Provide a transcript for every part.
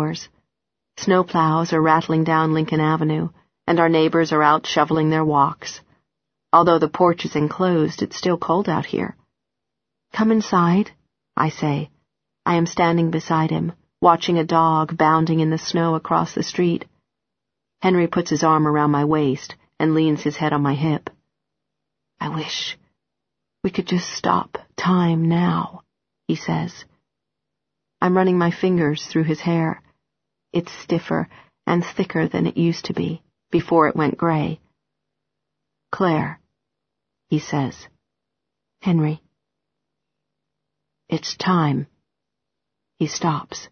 hours. Snowplows are rattling down Lincoln Avenue, and our neighbors are out shoveling their walks. Although the porch is enclosed, it's still cold out here. "Come inside," I say. I am standing beside him, watching a dog bounding in the snow across the street. Henry puts his arm around my waist and leans his head on my hip. "I wish we could just stop time now," he says. I'm running my fingers through his hair. It's stiffer and thicker than it used to be, before it went gray. "Claire," he says. "Henry." "It's time." He stops.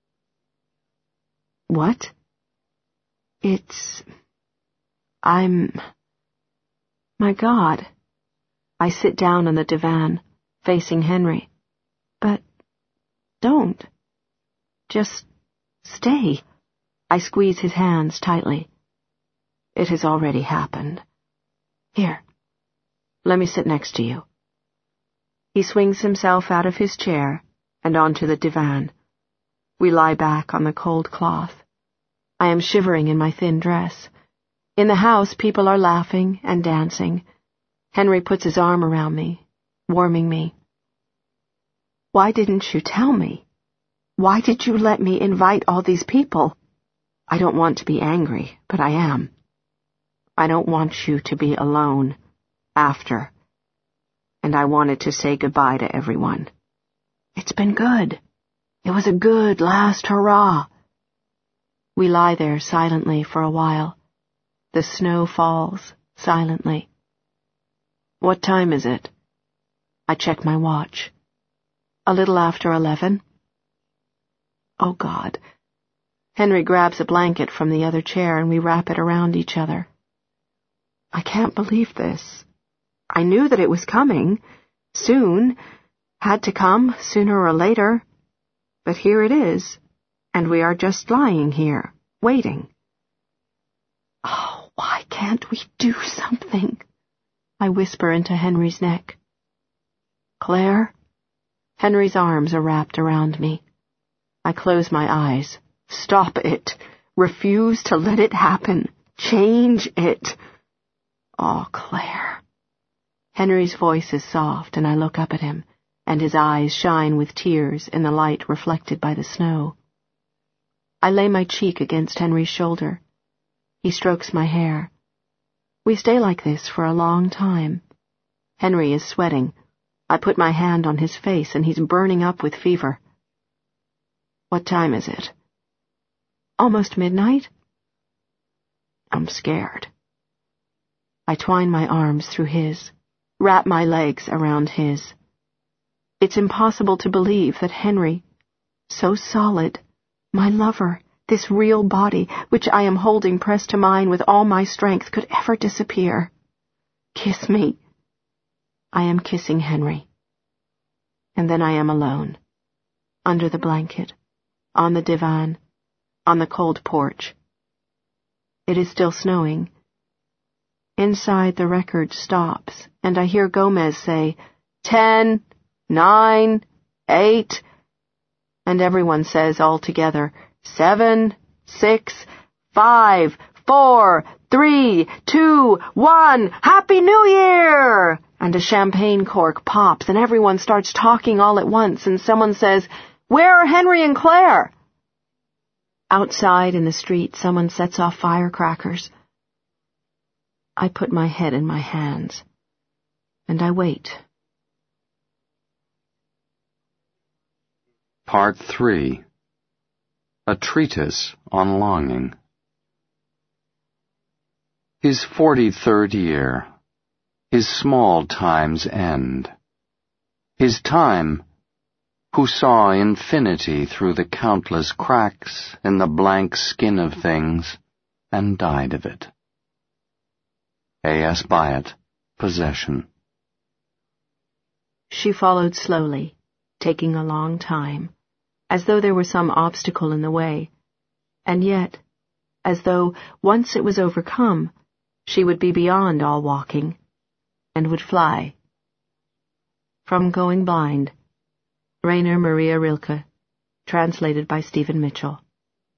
"What?" My God. I sit down on the divan, facing Henry. "But don't. Just stay." I squeeze his hands tightly. "It has already happened. Here, let me sit next to you." He swings himself out of his chair and onto the divan. We lie back on the cold cloth. I am shivering in my thin dress. In the house, people are laughing and dancing. Henry puts his arm around me, warming me. "Why didn't you tell me? Why did you let me invite all these people?" I don't want to be angry, but I am. I don't want you to be alone after. And I wanted to say goodbye to everyone. It's been good. It was a good last hurrah. We lie there silently for a while. The snow falls silently. "What time is it?" I check my watch. "A little after 11. Oh, God. Henry grabs a blanket from the other chair and we wrap it around each other. I can't believe this. I knew that it was coming. Soon. Had to come, sooner or later. But here it is. And we are just lying here, waiting. Oh, why can't we do something? I whisper into Henry's neck. "Claire?" Henry's arms are wrapped around me. I close my eyes. Stop it. Refuse to let it happen. Change it. Oh, Claire. Henry's voice is soft, and I look up at him, and his eyes shine with tears in the light reflected by the snow. I lay my cheek against Henry's shoulder. He strokes my hair. We stay like this for a long time. Henry is sweating. I put my hand on his face, and he's burning up with fever. "What time is it?" "Almost midnight." I'm scared. I twine my arms through his, wrap my legs around his. It's impossible to believe that Henry, so solid, my lover, this real body, which I am holding pressed to mine with all my strength, could ever disappear. "Kiss me." I am kissing Henry. And then I am alone, under the blanket, on the divan, on the cold porch. It is still snowing. Inside, the record stops, and I hear Gomez say, 10, 9, 8, and everyone says all together, 7, 6, 5, 4, 3, 2, 1, Happy New Year! And a champagne cork pops, and everyone starts talking all at once, and someone says, "Where are Henry and Claire?" Outside in the street, someone sets off firecrackers. I put my head in my hands, and I wait. Part 3. A Treatise on Longing. His 43rd year. His small time's end. His time, who saw infinity through the countless cracks in the blank skin of things, and died of it. A.S. Byatt, Possession. She followed slowly, taking a long time, as though there were some obstacle in the way, and yet, as though, once it was overcome, she would be beyond all walking, and would fly. From Going Blind, Rainer Maria Rilke, translated by Stephen Mitchell.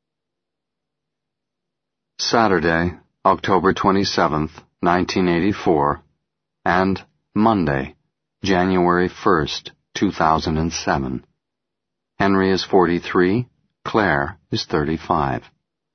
Saturday, October 27th, 1984, and Monday, January 1st, 2007. Henry is 43, Claire is 35.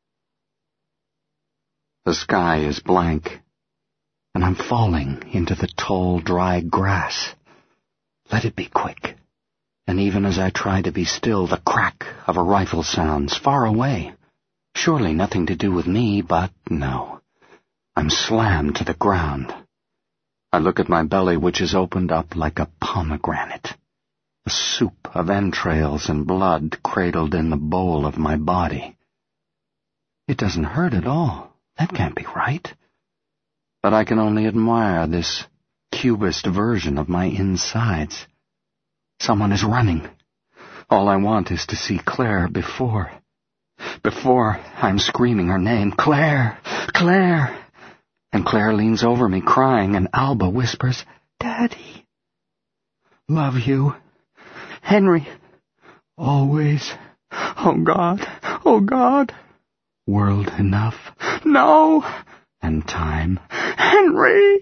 The sky is blank, and I'm falling into the tall, dry grass. Let it be quick. And even as I try to be still, the crack of a rifle sounds far away. Surely nothing to do with me, but no. I'm slammed to the ground. I look at my belly, which is opened up like a pomegranate. A soup of entrails and blood cradled in the bowl of my body. It doesn't hurt at all. That can't be right. But I can only admire this cubist version of my insides. Someone is running. All I want is to see Claire before I'm screaming her name. Claire! Claire! And Claire leans over me crying, and Alba whispers, Daddy. Love you. Henry. Always. Oh God. Oh God. World enough. No. And time. Henry!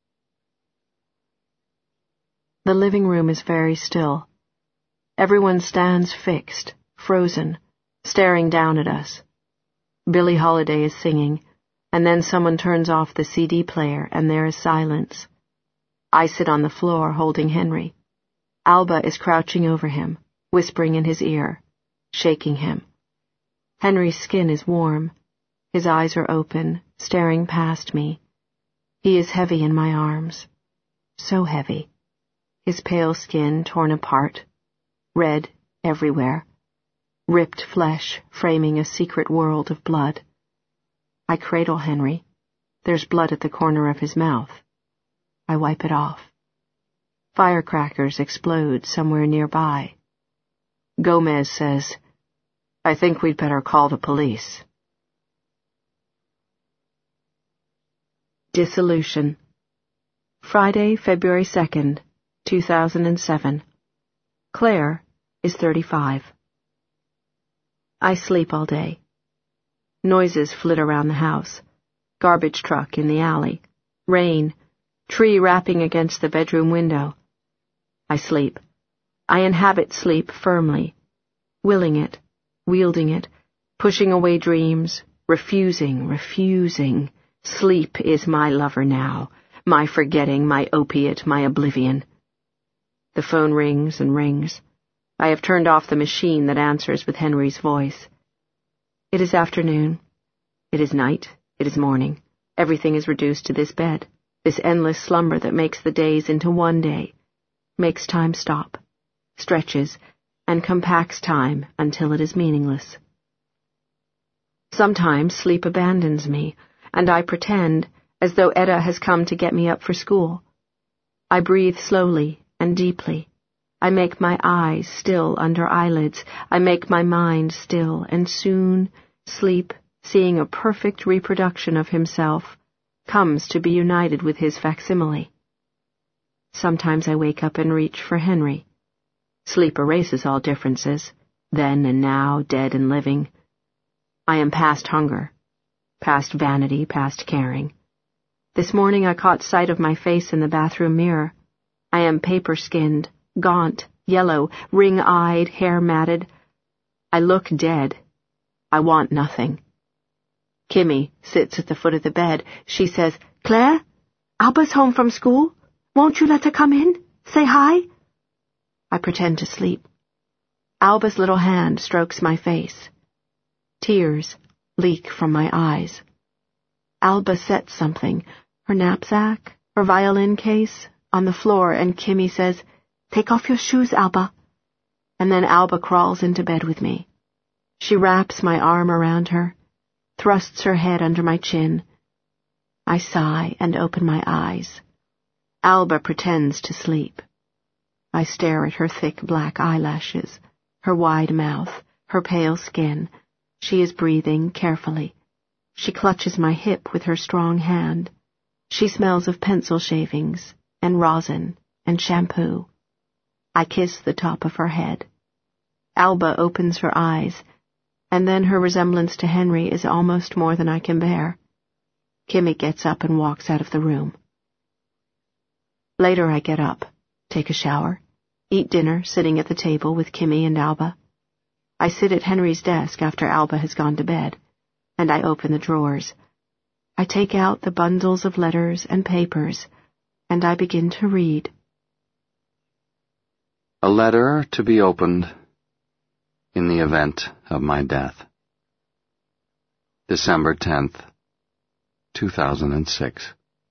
The living room is very still. Everyone stands fixed, frozen, staring down at us. Billie Holiday is singing, and then someone turns off the CD player, and there is silence. I sit on the floor holding Henry. Alba is crouching over him, whispering in his ear, shaking him. Henry's skin is warm. His eyes are open, staring past me. He is heavy in my arms. So heavy. His pale skin torn apart, red everywhere, ripped flesh framing a secret world of blood. I cradle Henry. There's blood at the corner of his mouth. I wipe it off. Firecrackers explode somewhere nearby. Gomez says, I think we'd better call the police. Dissolution. Friday, February 2nd, 2007. Claire is 35. I sleep all day. Noises flit around the house. Garbage truck in the alley. Rain. Tree rapping against the bedroom window. I sleep. I inhabit sleep firmly. Willing it. Wielding it. Pushing away dreams. Refusing. Sleep is my lover now. My forgetting, my opiate, my oblivion. The phone rings and rings. I have turned off the machine that answers with Henry's voice. It is afternoon. It is night. It is morning. Everything is reduced to this bed, this endless slumber that makes the days into one day, makes time stop, stretches, and compacts time until it is meaningless. Sometimes sleep abandons me, and I pretend as though Etta has come to get me up for school. I breathe slowly and deeply. I make my eyes still under eyelids. I make my mind still, and soon sleep, seeing a perfect reproduction of himself, comes to be united with his facsimile. Sometimes I wake up and reach for Henry. Sleep erases all differences, then and now, dead and living. I am past hunger, past vanity, past caring. This morning I caught sight of my face in the bathroom mirror. I am paper-skinned, gaunt, yellow, ring-eyed, hair matted. I look dead. I want nothing. Kimmy sits at the foot of the bed. She says, Claire, Alba's home from school. Won't you let her come in? Say hi. I pretend to sleep. Alba's little hand strokes my face. Tears leak from my eyes. Alba sets something, her knapsack, her violin case, on the floor, and Kimmy says, Take off your shoes, Alba. And then Alba crawls into bed with me. She wraps my arm around her, thrusts her head under my chin. I sigh and open my eyes. Alba pretends to sleep. I stare at her thick black eyelashes, her wide mouth, her pale skin. She is breathing carefully. She clutches my hip with her strong hand. She smells of pencil shavings and rosin and shampoo. I kiss the top of her head. Alba opens her eyes. and then her resemblance to Henry is almost more than I can bear. Kimmy gets up and walks out of the room. Later I get up, take a shower, eat dinner sitting at the table with Kimmy and Alba. I sit at Henry's desk after Alba has gone to bed, and I open the drawers. I take out the bundles of letters and papers, and I begin to read. A letter to be opened in the event of my death. December 10th, 2006.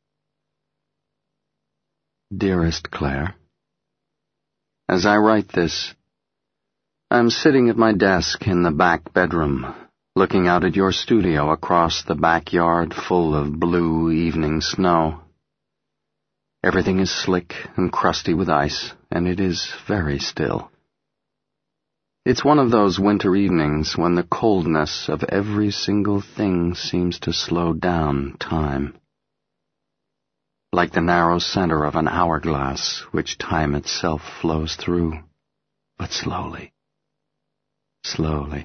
Dearest Claire, as I write this, I'm sitting at my desk in the back bedroom, looking out at your studio across the backyard full of blue evening snow. Everything is slick and crusty with ice, and it is very still. It's one of those winter evenings when the coldness of every single thing seems to slow down time. Like the narrow center of an hourglass which time itself flows through, but slowly, slowly.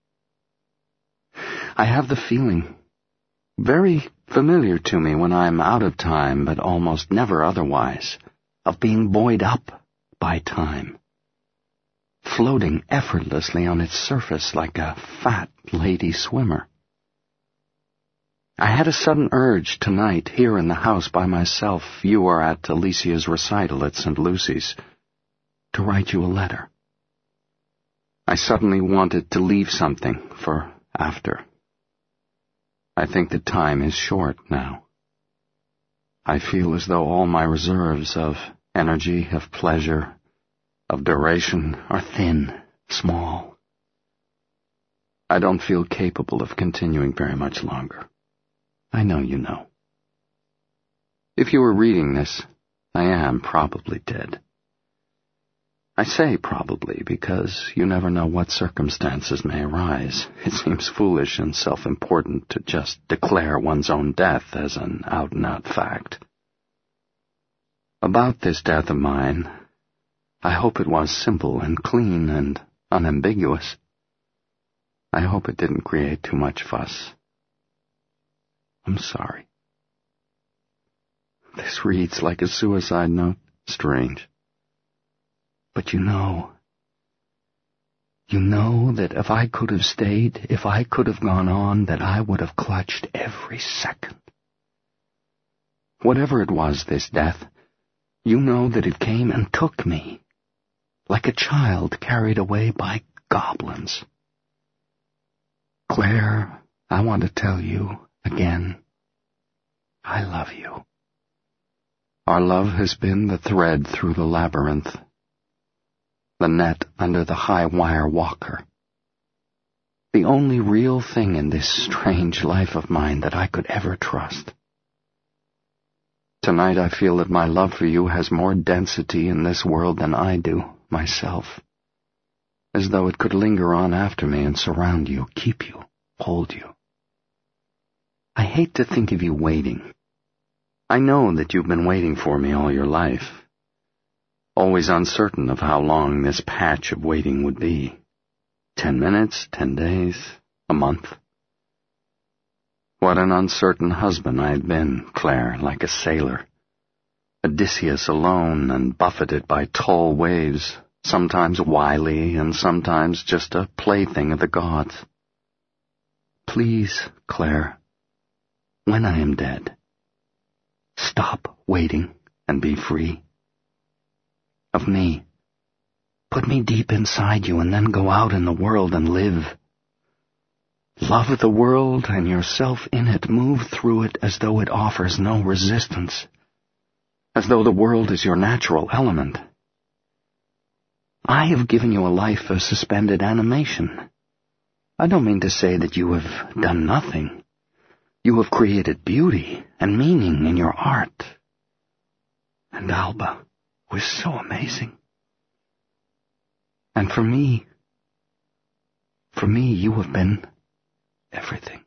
I have the feeling, very familiar to me when I'm out of time, but almost never otherwise, of being buoyed up by time, floating effortlessly on its surface like a fat lady swimmer. I had a sudden urge tonight, here in the house by myself, you were at Alicia's recital at St. Lucy's, to write you a letter. I suddenly wanted to leave something for after. I think the time is short now. I feel as though all my reserves of energy, of pleasure, of duration are thin, small. I don't feel capable of continuing very much longer. I know you know. If you were reading this, I am probably dead. I say probably because you never know what circumstances may arise. It seems foolish and self-important to just declare one's own death as an out-and-out fact. About this death of mine, I hope it was simple and clean and unambiguous. I hope it didn't create too much fuss. I'm sorry. This reads like a suicide note. Strange. But you know that if I could have stayed, if I could have gone on, that I would have clutched every second. Whatever it was, this death, you know that it came and took me, like a child carried away by goblins. Claire, I want to tell you again, I love you. Our love has been the thread through the labyrinth, the net under the high wire walker, the only real thing in this strange life of mine that I could ever trust. Tonight I feel that my love for you has more density in this world than I do myself, as though it could linger on after me and surround you, keep you, hold you. I hate to think of you waiting. I know that you've been waiting for me all your life, always uncertain of how long this patch of waiting would be. 10 minutes, 10 days, a month. What an uncertain husband I had been, Claire, like a sailor. Odysseus alone and buffeted by tall waves, sometimes wily and sometimes just a plaything of the gods. Please, Claire, when I am dead, stop waiting and be free. Of me. Put me deep inside you and then go out in the world and live. Love the world and yourself in it. Move through it as though it offers no resistance, as though the world is your natural element. I have given you a life of suspended animation. I don't mean to say that you have done nothing. You have created beauty and meaning in your art. And Alba was so amazing. And for me, you have been everything.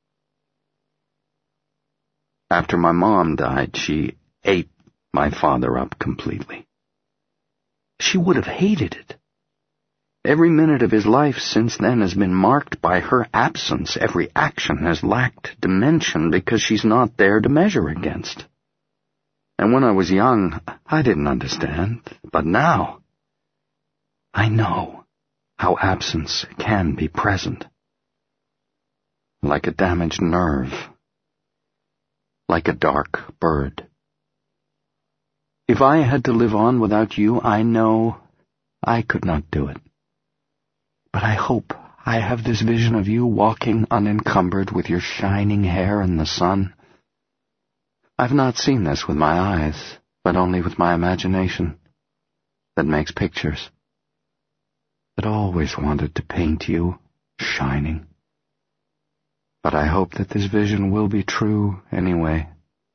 After my mom died, she ate my father up completely. She would have hated it. Every minute of his life since then has been marked by her absence. Every action has lacked dimension because she's not there to measure against. And when I was young, I didn't understand. But now, I know how absence can be present. Like a damaged nerve. Like a dark bird. If I had to live on without you, I know I could not do it. But I hope I have this vision of you walking unencumbered with your shining hair in the sun. I've not seen this with my eyes, but only with my imagination that makes pictures. But always wanted to paint you shining. But I hope that this vision will be true anyway.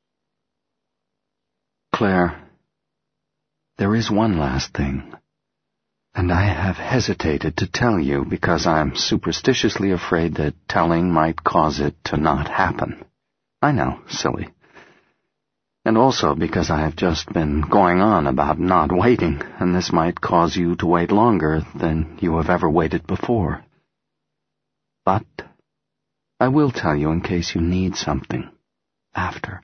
Claire, there is one last thing. And I have hesitated to tell you because I'm superstitiously afraid that telling might cause it to not happen. I know, silly. And also because I have just been going on about not waiting, and this might cause you to wait longer than you have ever waited before. But I will tell you in case you need something after.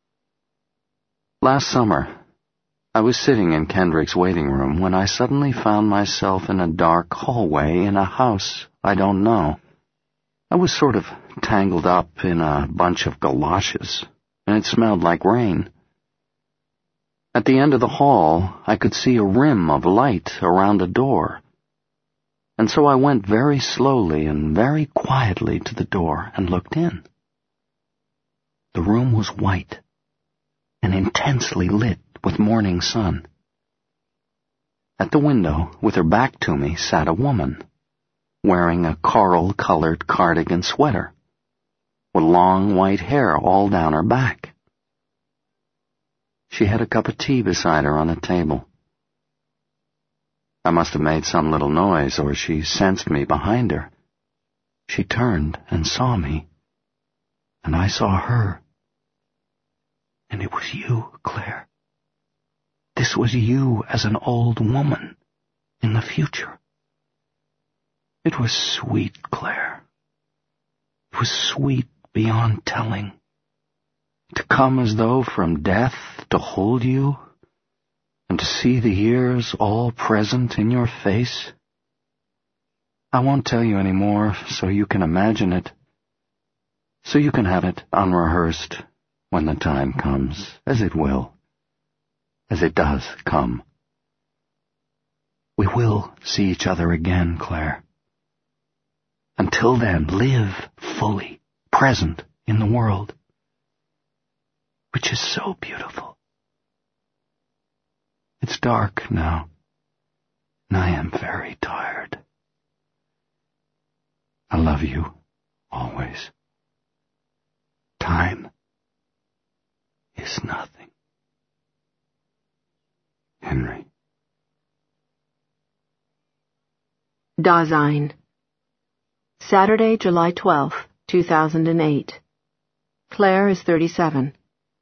Last summer, I was sitting in Kendrick's waiting room when I suddenly found myself in a dark hallway in a house I don't know. I was sort of tangled up in a bunch of galoshes, and it smelled like rain. At the end of the hall, I could see a rim of light around a door, and so I went very slowly and very quietly to the door and looked in. The room was white and intensely lit with morning sun. At the window, with her back to me, sat a woman, wearing a coral-colored cardigan sweater, with long white hair all down her back. She had a cup of tea beside her on a table. I must have made some little noise, or she sensed me behind her. She turned and saw me, and I saw her. And it was you, Claire. This was you as an old woman in the future. It was sweet, Claire. It was sweet beyond telling. To come as though from death to hold you, and to see the years all present in your face. I won't tell you any more so you can imagine it, so you can have it unrehearsed when the time comes, as it will. As it does come. We will see each other again, Claire. Until then, live fully present in the world, which is so beautiful. It's dark now, and I am very tired. I love you, always. Time is nothing. Henry. Dasein. Saturday, July 12th, 2008. Claire is 37.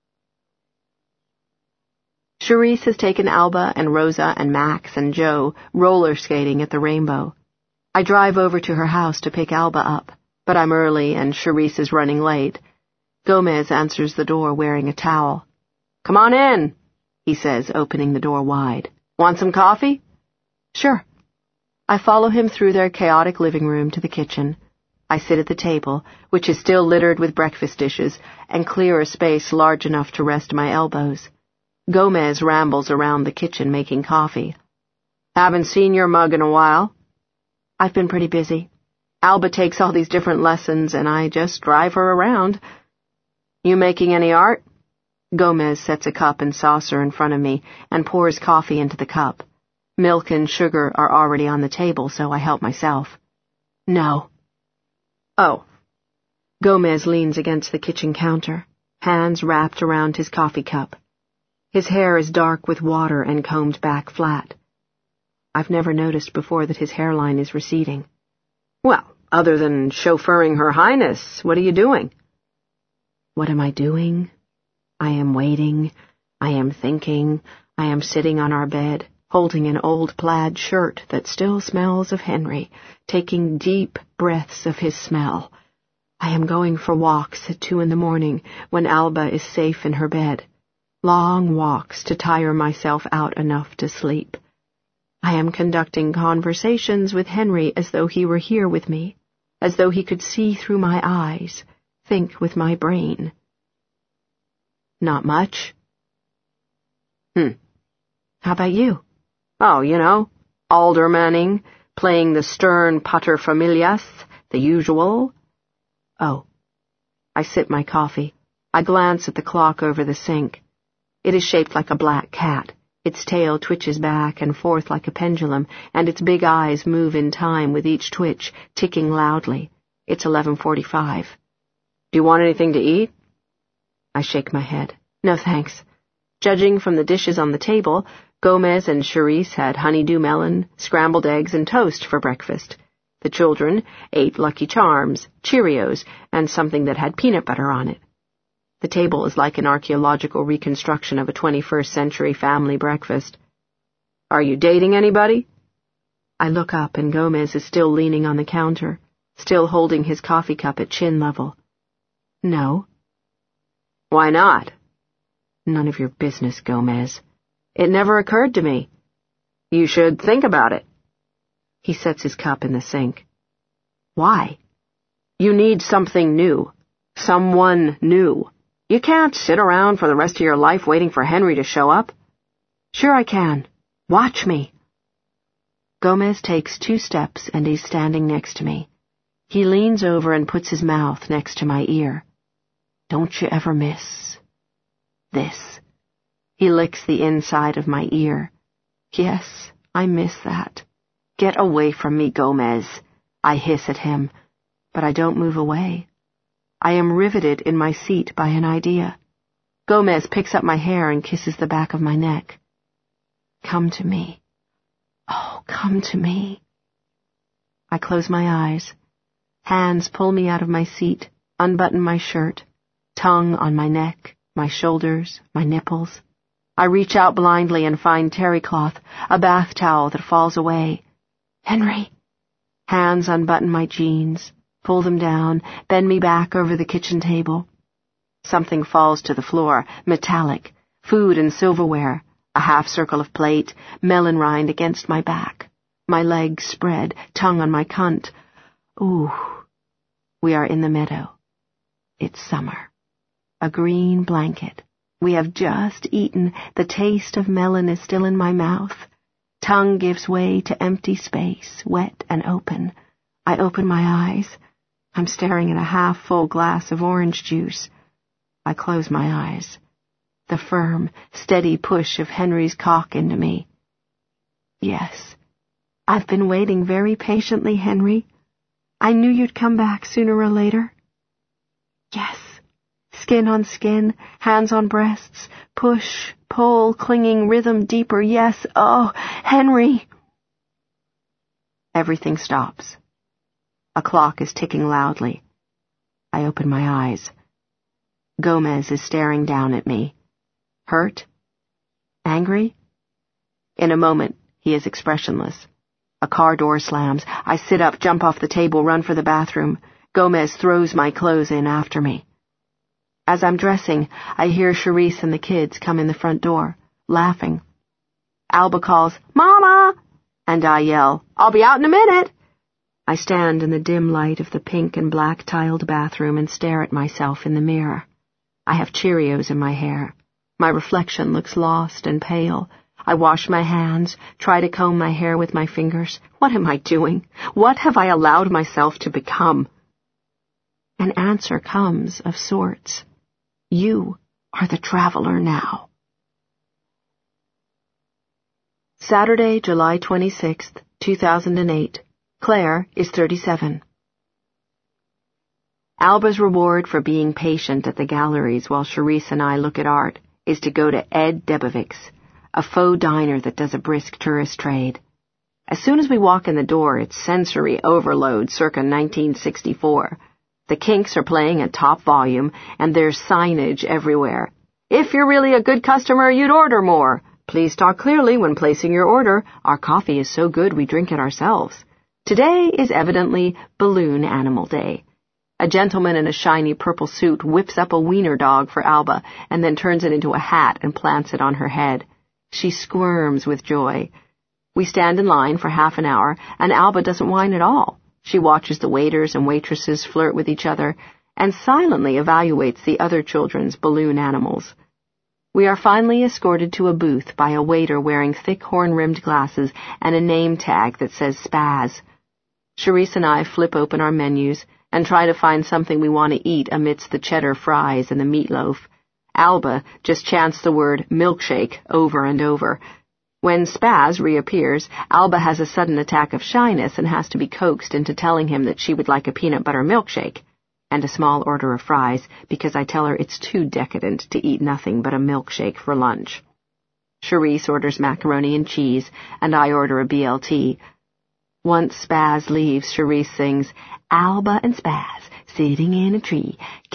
Charisse has taken Alba and Rosa and Max and Joe roller skating at the Rainbow. I drive over to her house to pick Alba up, but I'm early and Charisse is running late. Gomez answers the door wearing a towel. "Come on in," he says, opening the door wide. "Want some coffee?" "Sure." I follow him through their chaotic living room to the kitchen. I sit at the table, which is still littered with breakfast dishes, and clear a space large enough to rest my elbows. Gomez rambles around the kitchen making coffee. "Haven't seen your mug in a while." "I've been pretty busy. Alba takes all these different lessons, and I just drive her around." "You making any art?" Gomez sets a cup and saucer in front of me and pours coffee into the cup. Milk and sugar are already on the table, so I help myself. "No." "Oh." Gomez leans against the kitchen counter, hands wrapped around his coffee cup. His hair is dark with water and combed back flat. I've never noticed before that his hairline is receding. "Well, other than chauffeuring Her Highness, what are you doing?" What am I doing? I am waiting. I am thinking. I am sitting on our bed, holding an old plaid shirt that still smells of Henry, taking deep breaths of his smell. I am going for walks at 2 a.m. when Alba is safe in her bed. Long walks to tire myself out enough to sleep. I am conducting conversations with Henry as though he were here with me, as though he could see through my eyes, think with my brain. Not much. How about you? Oh, aldermanning, playing the stern paterfamilias, the usual. Oh. I sip my coffee. I glance at the clock over the sink. It is shaped like a black cat. Its tail twitches back and forth like a pendulum, and its big eyes move in time with each twitch, ticking loudly. It's 11:45. Do you want anything to eat? I shake my head. No, thanks. Judging from the dishes on the table, Gomez and Charisse had honeydew melon, scrambled eggs, and toast for breakfast. The children ate Lucky Charms, Cheerios, and something that had peanut butter on it. The table is like an archaeological reconstruction of a 21st century family breakfast. Are you dating anybody? I look up and Gomez is still leaning on the counter, still holding his coffee cup at chin level. No. Why not? None of your business, Gomez. It never occurred to me. You should think about it. He sets his cup in the sink. Why? You need something new. Someone new. You can't sit around for the rest of your life waiting for Henry to show up. Sure I can. Watch me. Gomez takes 2 steps and he's standing next to me. He leans over and puts his mouth next to my ear. Don't you ever miss this? He licks the inside of my ear. Yes, I miss that. Get away from me, Gomez. I hiss at him, but I don't move away. I am riveted in my seat by an idea. Gomez picks up my hair and kisses the back of my neck. Come to me. Oh, come to me. I close my eyes. Hands pull me out of my seat, unbutton my shirt, tongue on my neck, my shoulders, my nipples. I reach out blindly and find terry cloth, a bath towel that falls away. Henry. Hands unbutton my jeans, pull them down, bend me back over the kitchen table. Something falls to the floor, metallic, food and silverware, a half circle of plate, melon rind against my back, my legs spread, tongue on my cunt. Ooh, we are in the meadow. It's summer. A green blanket. We have just eaten. The taste of melon is still in my mouth. Tongue gives way to empty space, wet and open. I open my eyes. I'm staring at a half-full glass of orange juice. I close my eyes. The firm, steady push of Henry's cock into me. Yes, I've been waiting very patiently, Henry. I knew you'd come back sooner or later. Yes, skin on skin, hands on breasts, push, pull, clinging, rhythm deeper. Yes, oh, Henry. Everything stops. A clock is ticking loudly. I open my eyes. Gomez is staring down at me. Hurt? Angry? In a moment, he is expressionless. A car door slams. I sit up, jump off the table, run for the bathroom. Gomez throws my clothes in after me. As I'm dressing, I hear Charisse and the kids come in the front door, laughing. Alba calls, Mama! And I yell, I'll be out in a minute! I stand in the dim light of the pink and black tiled bathroom and stare at myself in the mirror. I have Cheerios in my hair. My reflection looks lost and pale. I wash my hands, try to comb my hair with my fingers. What am I doing? What have I allowed myself to become? An answer comes of sorts. You are the traveler now. Saturday, July 26th, 2008. Claire is 37. Alba's reward for being patient at the galleries while Charisse and I look at art is to go to Ed Debovic's, a faux diner that does a brisk tourist trade. As soon as we walk in the door, it's sensory overload circa 1964. The Kinks are playing at top volume, and there's signage everywhere. If you're really a good customer, you'd order more. Please talk clearly when placing your order. Our coffee is so good we drink it ourselves. Today is evidently Balloon Animal Day. A gentleman in a shiny purple suit whips up a wiener dog for Alba and then turns it into a hat and plants it on her head. She squirms with joy. We stand in line for half an hour, and Alba doesn't whine at all. She watches the waiters and waitresses flirt with each other and silently evaluates the other children's balloon animals. We are finally escorted to a booth by a waiter wearing thick horn-rimmed glasses and a name tag that says Spaz. Charisse and I flip open our menus and try to find something we want to eat amidst the cheddar fries and the meatloaf. Alba just chants the word milkshake over and over. When Spaz reappears, Alba has a sudden attack of shyness and has to be coaxed into telling him that she would like a peanut butter milkshake and a small order of fries because I tell her it's too decadent to eat nothing but a milkshake for lunch. Charisse orders macaroni and cheese, and I order a BLT. Once Spaz leaves, Charisse sings, Alba and Spaz, sitting in a tree,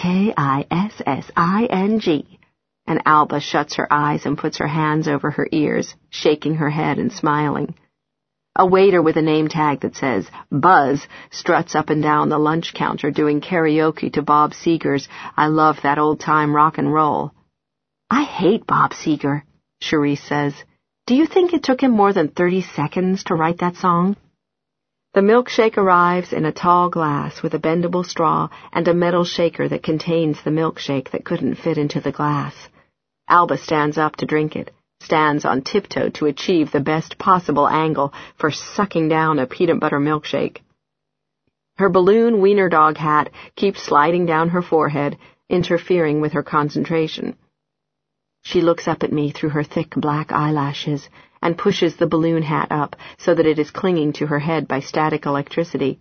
Kissing. And Alba shuts her eyes and puts her hands over her ears, shaking her head and smiling. A waiter with a name tag that says Buzz struts up and down the lunch counter doing karaoke to Bob Seger's I Love That Old-Time Rock and Roll. I hate Bob Seger, Charisse says. Do you think it took him more than 30 seconds to write that song? The milkshake arrives in a tall glass with a bendable straw and a metal shaker that contains the milkshake that couldn't fit into the glass. Alba stands up to drink it, stands on tiptoe to achieve the best possible angle for sucking down a peanut butter milkshake. Her balloon wiener dog hat keeps sliding down her forehead, interfering with her concentration. She looks up at me through her thick black eyelashes and pushes the balloon hat up so that it is clinging to her head by static electricity.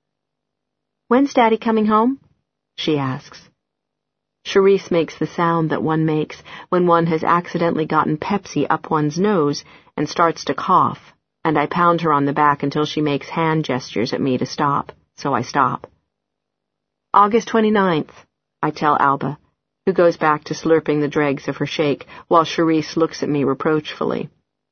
When's Daddy coming home? She asks. Charisse makes the sound that one makes when one has accidentally gotten Pepsi up one's nose and starts to cough, and I pound her on the back until she makes hand gestures at me to stop, so I stop. August 29th, I tell Alba, who goes back to slurping the dregs of her shake while Charisse looks at me reproachfully.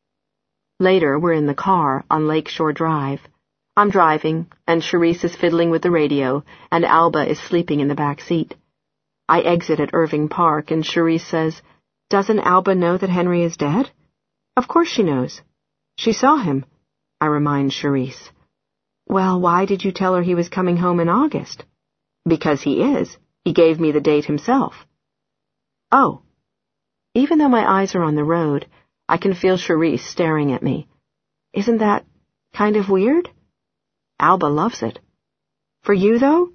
Later, we're in the car on Lakeshore Drive. I'm driving, and Charisse is fiddling with the radio, and Alba is sleeping in the back seat. I exit at Irving Park, and Charisse says, Doesn't Alba know that Henry is dead? Of course she knows. She saw him, I remind Charisse. Well, why did you tell her he was coming home in August? Because he is. He gave me the date himself. Oh. Even though my eyes are on the road, I can feel Charisse staring at me. Isn't that kind of weird? Alba loves it. For you, though?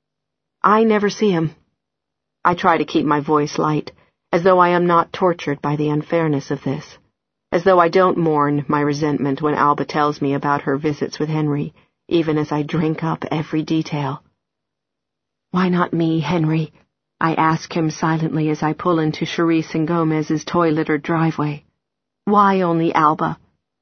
I never see him. I try to keep my voice light, as though I am not tortured by the unfairness of this, as though I don't mourn my resentment when Alba tells me about her visits with Henry, even as I drink up every detail. Why not me, Henry? I ask him silently as I pull into Charisse and Gomez's toy-littered driveway. Why only Alba?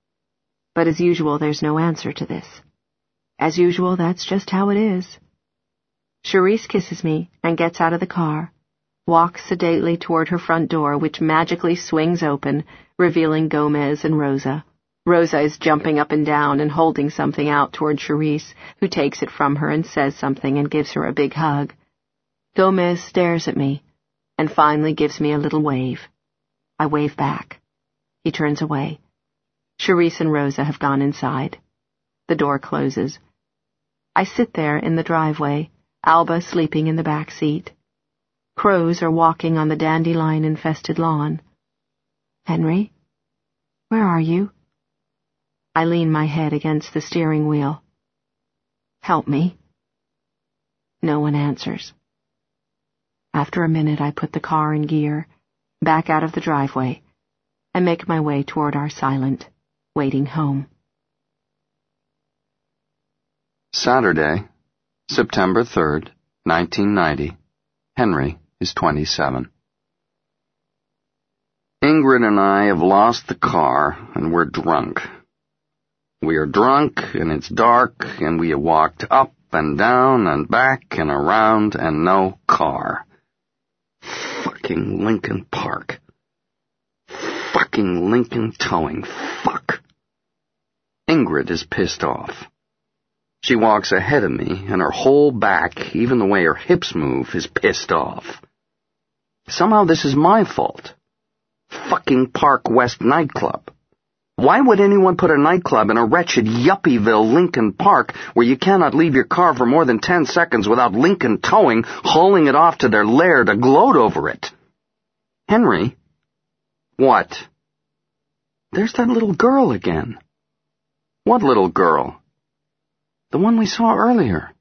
But as usual, there's no answer to this. As usual, that's just how it is. Charisse kisses me and gets out of the car, walks sedately toward her front door, which magically swings open, revealing Gomez and Rosa. Rosa is jumping up and down and holding something out toward Charisse, who takes it from her and says something and gives her a big hug. Gomez stares at me and finally gives me a little wave. I wave back. He turns away. Charisse and Rosa have gone inside. The door closes. I sit there in the driveway, Alba sleeping in the back seat. Crows are walking on the dandelion-infested lawn. Henry? Where are you? I lean my head against the steering wheel. Help me. No one answers. After a minute, I put the car in gear, back out of the driveway, and make my way toward our silent, waiting home. Saturday, September 3rd, 1990. Henry is 27. Ingrid and I have lost the car, and we're drunk. We are drunk, and it's dark, and we have walked up and down and back and around, and no car. Fucking Lincoln Park. Fucking Lincoln Towing. Fuck. Ingrid is pissed off. She walks ahead of me, and her whole back, even the way her hips move, is pissed off. Somehow this is my fault. Fucking Park West nightclub. Why would anyone put a nightclub in a wretched yuppieville Lincoln Park where you cannot leave your car for more than 10 seconds without Lincoln Towing hauling it off to their lair to gloat over it? Henry? What? There's that little girl again. What little girl? The one we saw earlier.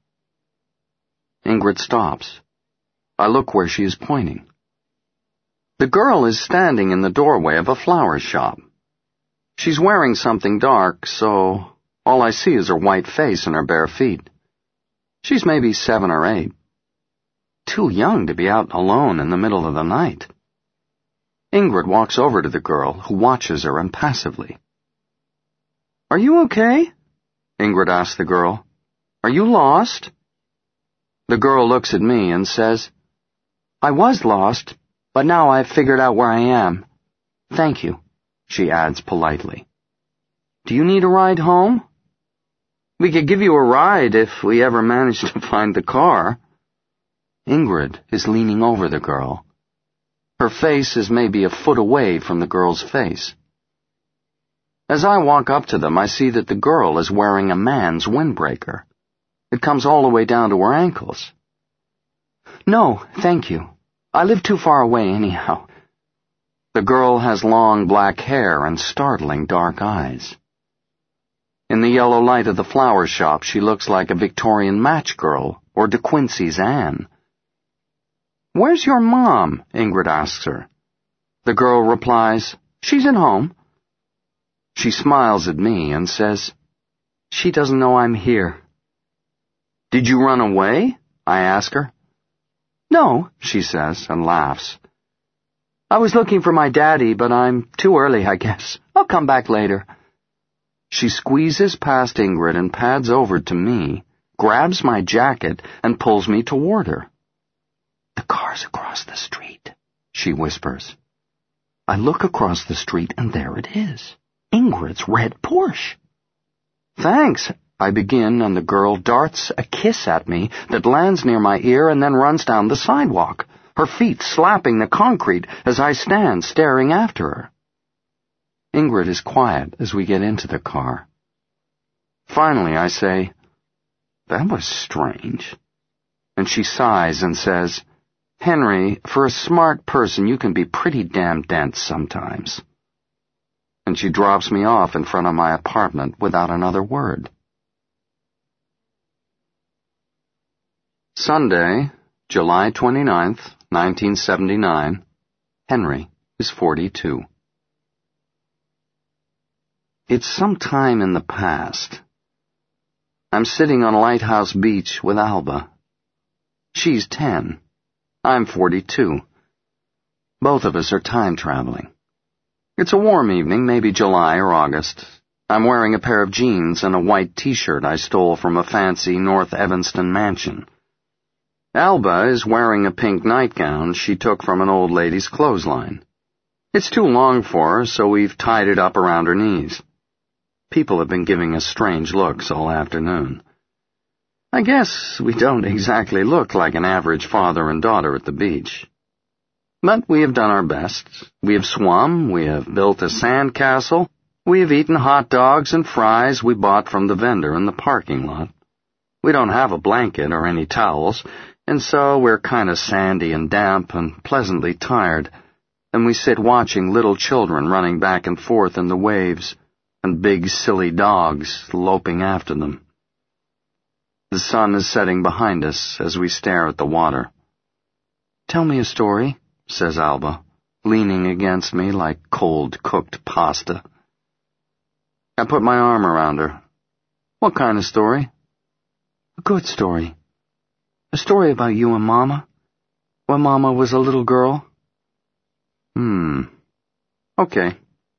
Ingrid stops. I look where she is pointing. The girl is standing in the doorway of a flower shop. She's wearing something dark, so all I see is her white face and her bare feet. She's maybe 7 or 8. Too young to be out alone in the middle of the night. Ingrid walks over to the girl, who watches her impassively. "Are you okay?" Ingrid asks the girl. "Are you lost?" The girl looks at me and says, "I was lost, but now I've figured out where I am. Thank you," she adds politely. "Do you need a ride home?" "We could give you a ride if we ever manage to find the car." Ingrid is leaning over the girl. Her face is maybe a foot away from the girl's face. As I walk up to them, I see that the girl is wearing a man's windbreaker. It comes all the way down to her ankles. "No, thank you. I live too far away anyhow." The girl has long black hair and startling dark eyes. In the yellow light of the flower shop, she looks like a Victorian match girl or De Quincey's Anne. "Where's your mom?" Ingrid asks her. The girl replies, "She's at home." She smiles at me and says, "She doesn't know I'm here." "Did you run away?" I ask her. "No," she says and laughs. "I was looking for my daddy, but I'm too early, I guess. I'll come back later." She squeezes past Ingrid and pads over to me, grabs my jacket, and pulls me toward her. "The car's across the street," she whispers. I look across the street, and there it is. Ingrid's red Porsche. "Thanks," I begin, and the girl darts a kiss at me that lands near my ear and then runs down the sidewalk, her feet slapping the concrete as I stand staring after her. Ingrid is quiet as we get into the car. Finally, I say, "That was strange." And she sighs and says, "Henry, for a smart person, you can be pretty damn dense sometimes." And she drops me off in front of my apartment without another word. Sunday, July 29th, 1979. Henry is 42. It's some time in the past. I'm sitting on Lighthouse Beach with Alba. She's 10. I'm 42. Both of us are time traveling. It's a warm evening, maybe July or August. I'm wearing a pair of jeans and a white t-shirt I stole from a fancy North Evanston mansion. Alba is wearing a pink nightgown she took from an old lady's clothesline. It's too long for her, so we've tied it up around her knees. People have been giving us strange looks all afternoon. I guess we don't exactly look like an average father and daughter at the beach. But we have done our best. We have swum, we have built a sand castle, we have eaten hot dogs and fries we bought from the vendor in the parking lot. We don't have a blanket or any towels, and so we're kind of sandy and damp and pleasantly tired, and we sit watching little children running back and forth in the waves, and big silly dogs loping after them. The sun is setting behind us as we stare at the water. "Tell me a story," says Alba, leaning against me like cold-cooked pasta. I put my arm around her. "What kind of story?" "A good story. A story about you and Mama, when Mama was a little girl." Okay.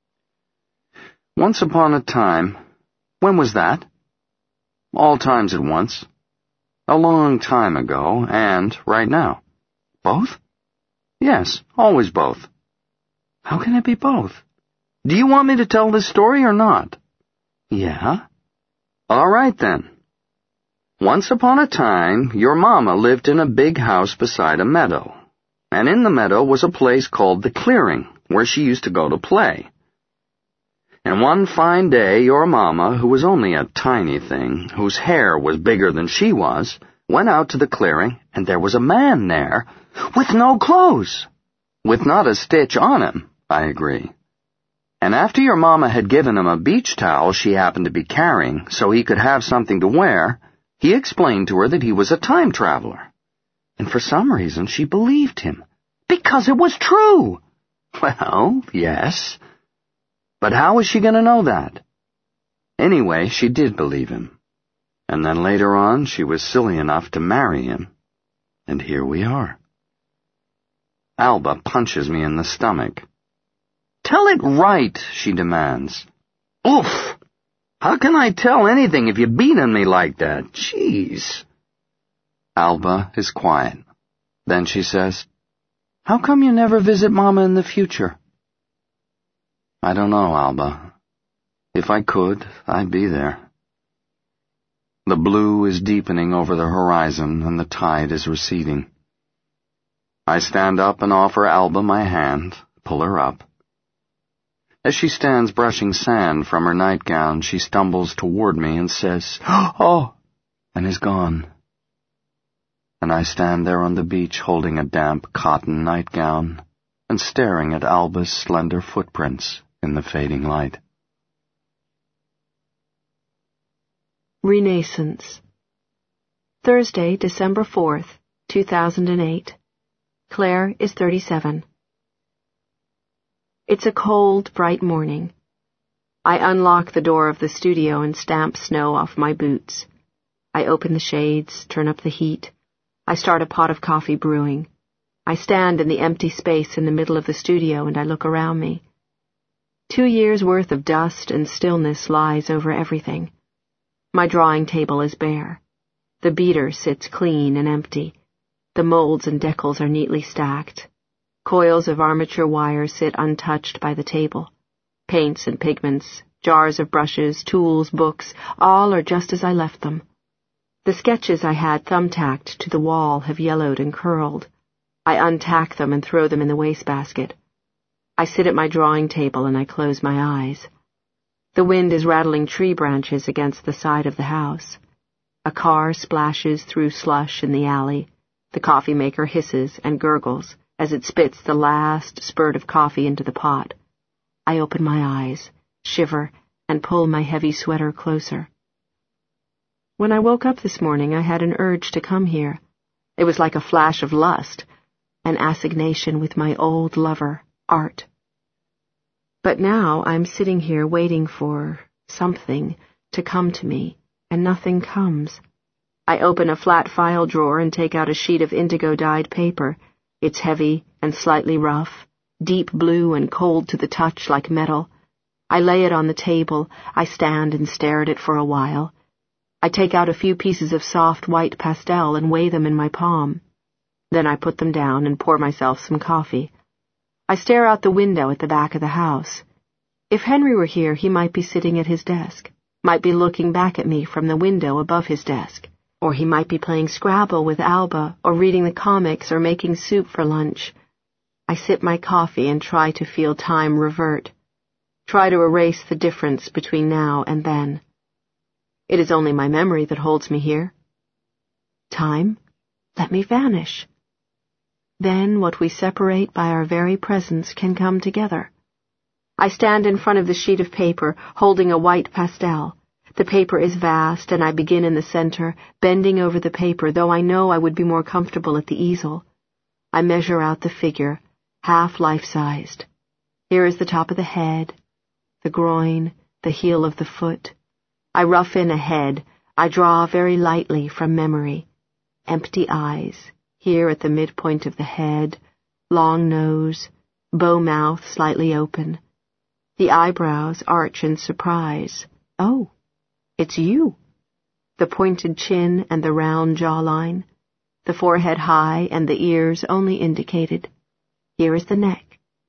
Once upon a time. When was that? All times at once. A long time ago, and right now. Both? Yes, always both. How can it be both? Do you want me to tell this story or not? Yeah. All right then. Once upon a time, your mama lived in a big house beside a meadow. And in the meadow was a place called the clearing, where she used to go to play. And one fine day, your mama, who was only a tiny thing, whose hair was bigger than she was, went out to the clearing, and there was a man there, with no clothes. With not a stitch on him, I agree. And after your mama had given him a beach towel she happened to be carrying so he could have something to wear, he explained to her that he was a time traveler. And for some reason she believed him, because it was true. Well, yes. But how was she going to know that? Anyway, she did believe him. And then later on, she was silly enough to marry him. And here we are. Alba punches me in the stomach. Tell it right, she demands. Oof! How can I tell anything if you beat on me like that? Jeez. Alba is quiet. Then she says, How come you never visit Mama in the future? I don't know, Alba. If I could, I'd be there. The blue is deepening over the horizon and the tide is receding. I stand up and offer Alba my hand, pull her up. As she stands brushing sand from her nightgown, she stumbles toward me and says, Oh, and is gone. And I stand there on the beach holding a damp cotton nightgown and staring at Alba's slender footprints in the fading light. Renaissance. Thursday, December 4th, 2008. Claire is 37. It's a cold, bright morning. I unlock the door of the studio and stamp snow off my boots. I open the shades, turn up the heat. I start a pot of coffee brewing. I stand in the empty space in the middle of the studio and I look around me. 2 years' worth of dust and stillness lies over everything. My drawing table is bare. The beater sits clean and empty. The molds and decals are neatly stacked. Coils of armature wire sit untouched by the table. Paints and pigments, jars of brushes, tools, books, all are just as I left them. The sketches I had thumbtacked to the wall have yellowed and curled. I untack them and throw them in the wastebasket. I sit at my drawing table and I close my eyes. The wind is rattling tree branches against the side of the house. A car splashes through slush in the alley. The coffee maker hisses and gurgles as it spits the last spurt of coffee into the pot. I open my eyes, shiver, and pull my heavy sweater closer. When I woke up this morning, I had an urge to come here. It was like a flash of lust, an assignation with my old lover, art. But now I'm sitting here waiting for something to come to me, and nothing comes. I open a flat file drawer and take out a sheet of indigo-dyed paper. It's heavy and slightly rough, deep blue and cold to the touch like metal. I lay it on the table. I stand and stare at it for a while. I take out a few pieces of soft white pastel and weigh them in my palm. Then I put them down and pour myself some coffee. I stare out the window at the back of the house. If Henry were here, he might be sitting at his desk, might be looking back at me from the window above his desk. Or he might be playing Scrabble with Alba, or reading the comics, or making soup for lunch. I sip my coffee and try to feel time revert. Try to erase the difference between now and then. It is only my memory that holds me here. Time, let me vanish. Then what we separate by our very presence can come together. I stand in front of the sheet of paper, holding a white pastel. The paper is vast, and I begin in the center, bending over the paper, though I know I would be more comfortable at the easel. I measure out the figure, half life-sized. Here is the top of the head, the groin, the heel of the foot. I rough in a head. I draw very lightly from memory. Empty eyes, here at the midpoint of the head, long nose, bow mouth slightly open. The eyebrows arch in surprise. Oh, it's you. The pointed chin and the round jawline. The forehead high and the ears only indicated. Here is the neck,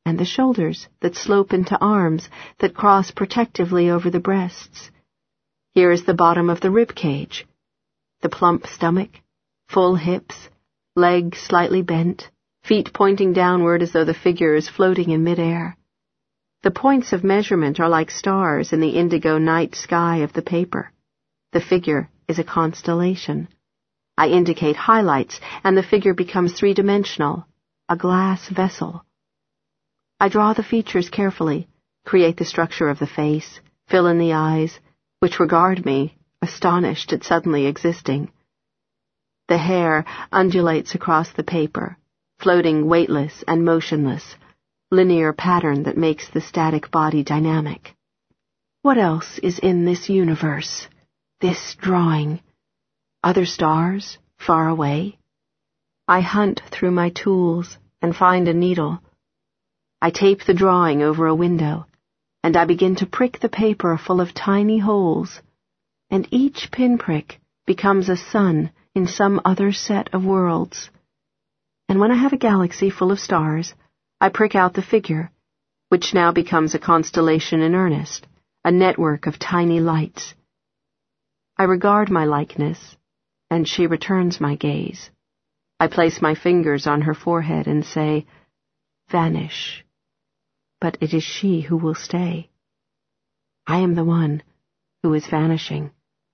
and the shoulders that slope into arms that cross protectively over the breasts. Here is the bottom of the rib cage, the plump stomach, full hips, legs slightly bent, feet pointing downward as though the figure is floating in midair. The points of measurement are like stars in the indigo night sky of the paper. The figure is a constellation. I indicate highlights, and the figure becomes three-dimensional, a glass vessel. I draw the features carefully, create the structure of the face, fill in the eyes, which regard me, astonished at suddenly existing. The hair undulates across the paper, floating weightless and motionless, linear pattern that makes the static body dynamic. What else is in this universe, this drawing? Other stars, far away? I hunt through my tools and find a needle. I tape the drawing over a window, and I begin to prick the paper full of tiny holes, and each pinprick becomes a sun in some other set of worlds. And when I have a galaxy full of stars, I prick out the figure, which now becomes a constellation in earnest, a network of tiny lights. I regard my likeness, and she returns my gaze. I place my fingers on her forehead and say, "Vanish." But it is she who will stay. I am the one who is vanishing.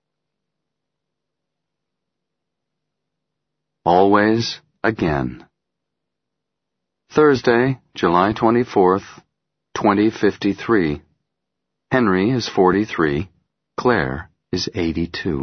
Always again. Thursday, July 24th, 2053. Henry is 43. Claire is 82.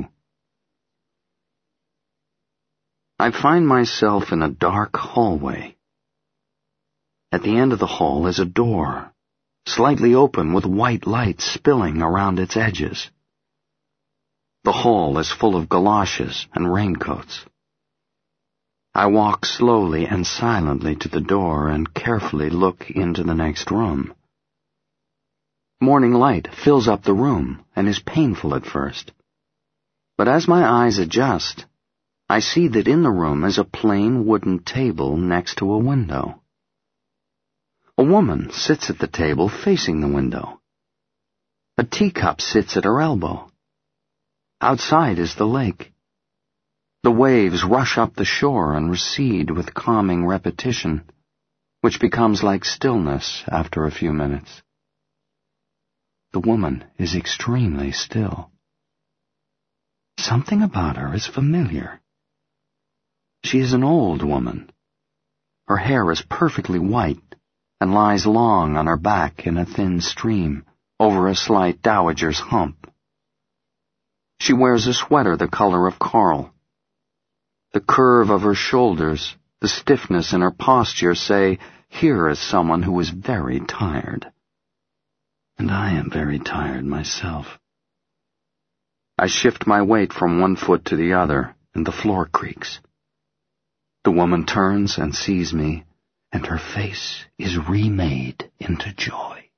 I find myself in a dark hallway. At the end of the hall is a door, slightly open with white light spilling around its edges. The hall is full of galoshes and raincoats. I walk slowly and silently to the door and carefully look into the next room. Morning light fills up the room and is painful at first. But as my eyes adjust, I see that in the room is a plain wooden table next to a window. A woman sits at the table facing the window. A teacup sits at her elbow. Outside is the lake. The waves rush up the shore and recede with calming repetition, which becomes like stillness after a few minutes. The woman is extremely still. Something about her is familiar. She is an old woman. Her hair is perfectly white and lies long on her back in a thin stream over a slight dowager's hump. She wears a sweater the color of coral. The curve of her shoulders, the stiffness in her posture say, here is someone who is very tired. And I am very tired myself. I shift my weight from one foot to the other, and the floor creaks. The woman turns and sees me, and her face is remade into joy.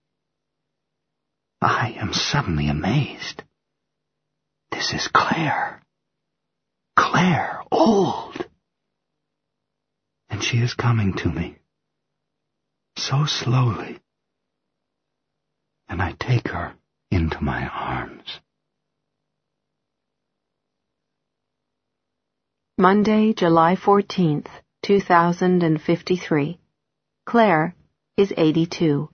I am suddenly amazed. This is Claire. Claire, old. And she is coming to me, so slowly, and I take her into my arms. Monday, July 14th, 2053. Claire is 82.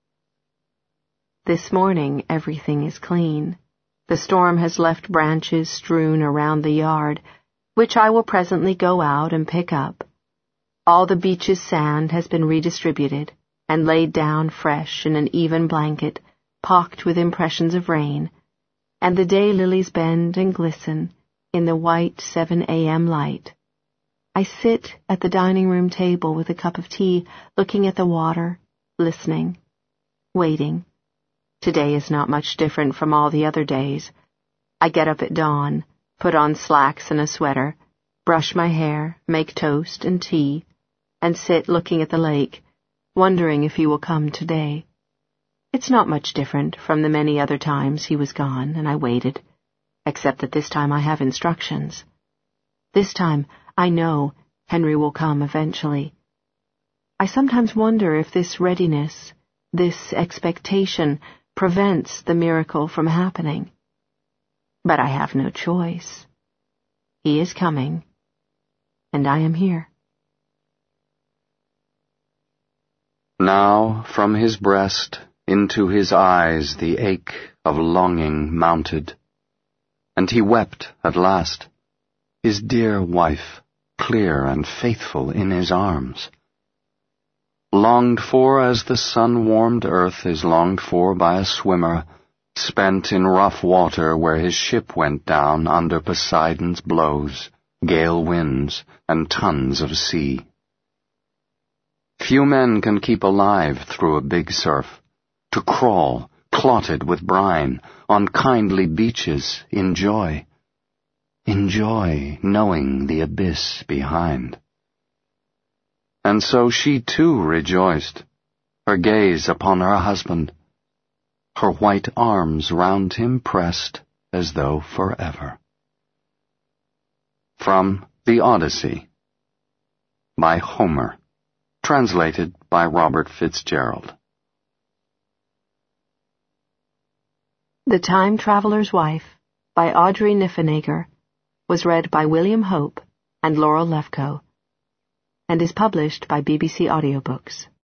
This morning everything is clean. The storm has left branches strewn around the yard, which I will presently go out and pick up. All the beach's sand has been redistributed and laid down fresh in an even blanket, pocked with impressions of rain, and the daylilies bend and glisten in the white 7 a.m. light. I sit at the dining room table with a cup of tea, looking at the water, listening, waiting. Today is not much different from all the other days. I get up at dawn, put on slacks and a sweater, brush my hair, make toast and tea, and sit looking at the lake, wondering if he will come today. It's not much different from the many other times he was gone and I waited, except that this time I have instructions. This time I know Henry will come eventually. I sometimes wonder if this readiness, this expectation, prevents the miracle from happening. But I have no choice. He is coming, and I am here. Now from his breast into his eyes the ache of longing mounted, and he wept at last, his dear wife clear and faithful in his arms. Longed for as the sun-warmed earth is longed for by a swimmer, spent in rough water where his ship went down under Poseidon's blows, gale winds, and tons of sea. Few men can keep alive through a big surf, to crawl, clotted with brine, on kindly beaches in joy knowing the abyss behind. And so she too rejoiced, her gaze upon her husband, her white arms round him pressed as though forever. From The Odyssey, by Homer, translated by Robert Fitzgerald. The Time Traveler's Wife, by Audrey Niffenegger, was read by William Hope and Laurel Lefkoe, and is published by BBC Audiobooks.